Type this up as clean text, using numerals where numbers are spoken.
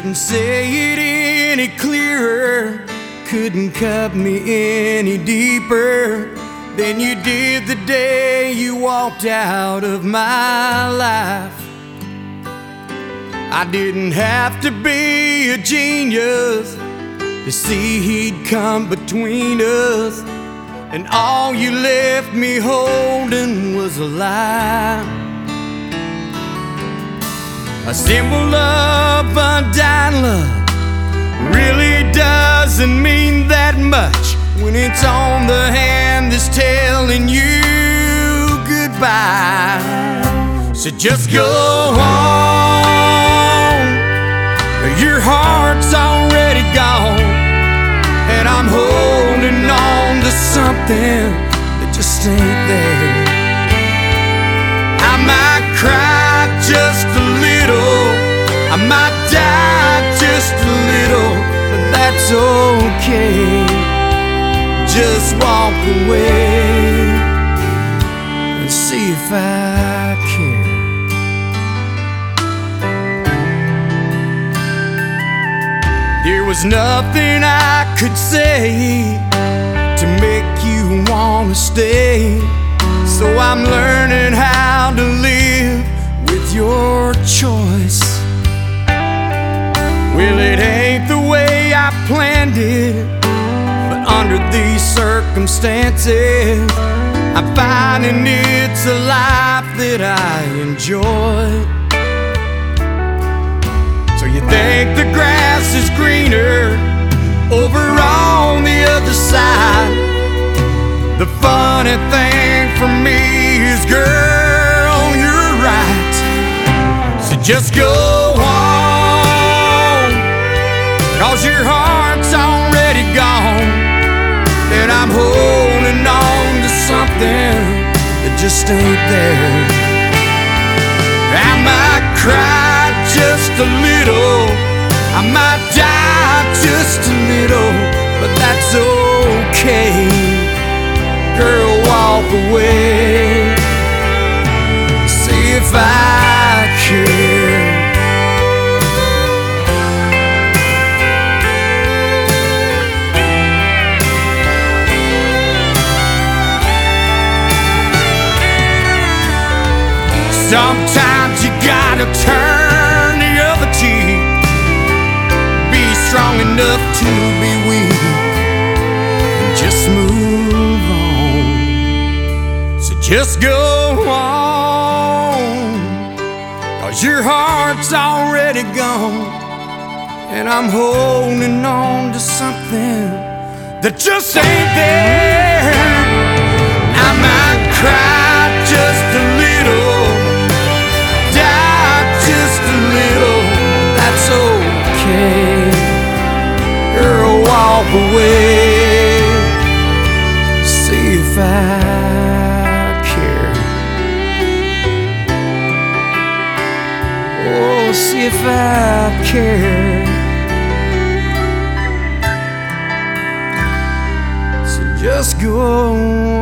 couldn't say it any clearer, couldn't cut me any deeper than you did the day you walked out of my life. I didn't have to be a genius to see he'd come between us, and all you left me holding was a lie. A symbol of undying love really doesn't mean that much when it's on the hand that's telling you goodbye. So just go on, your heart's already gone, and I'm holding on to something that just ain't there. I might cry just a little, I might die just a little, but that's okay. Just walk away and see if I care. There was nothing I could say to make you wanna stay, so I'm learning how to live with your choice. Well, it ain't the way I planned it, but under these circumstances, I'm finding it's a life that I enjoy. So you think the grass is greener over on the other side? The funny thing for me is, girl, you're right. So just go on, 'cause your heart's already gone, and I'm holding on to something that just ain't there. I might cry just a little, I might die just a little, but that's okay. Girl, walk away, see if I care. Sometimes you gotta turn the other cheek, be strong enough to be weak, and just move on. So just go on, 'cause your heart's already gone, and I'm holding on to something that just ain't there. I might cry just a little, just a little, that's okay. Girl, walk away, see if I care. Oh, see if I care. So just go on.